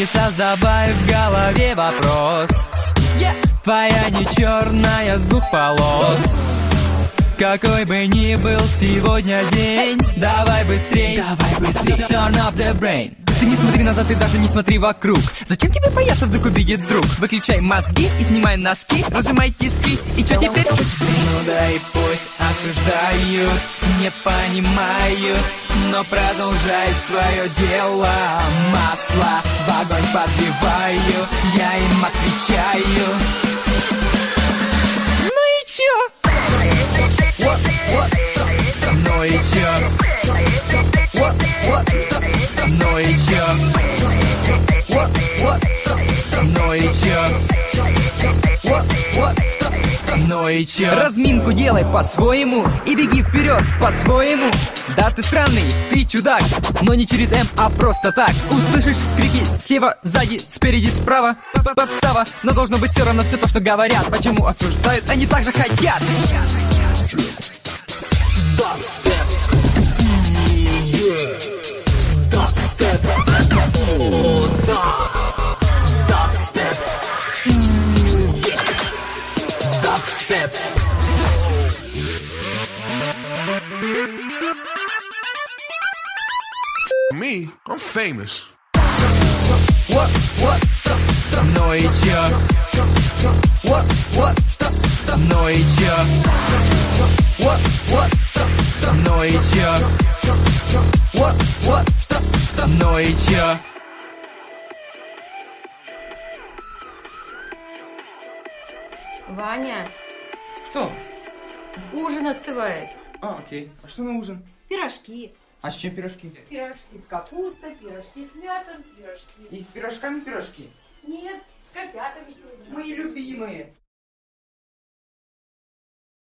создавай в голове вопрос. Твоя не черная с двух полос. Какой бы ни был сегодня день, давай быстрей, turn up the brain. Ты не смотри назад, ты даже не смотри вокруг. Зачем тебе бояться, вдруг увидит друг? Выключай мозги и снимай носки, разжимай тиски. И чё теперь? Ну да и пусть осуждают, не понимают, но продолжай свое дело. Масло в огонь подливаю, я им отвечаю. Ну и чё? Ну и чё? Ну и чё? Ну и чё? Ну и чё? Разминку делай по-своему и беги вперед по-своему. Да, ты странный, ты чудак, но не через М, а просто так. Услышишь крики слева, сзади, спереди, справа. Подстава, но должно быть все равно все то, что говорят. Почему осуждают, они так же хотят. Me, I'm famous. Ну и чё? Ну и чё? Ну и чё? Ну и чё? Ваня, Что? ужин остывает. Окей. А что на ужин? Пирожки. А с чем пирожки? Пирожки с капустой, пирожки с мясом, пирожки. И с пирожками пирожки. Нет, с котятами сегодня. Мои любимые.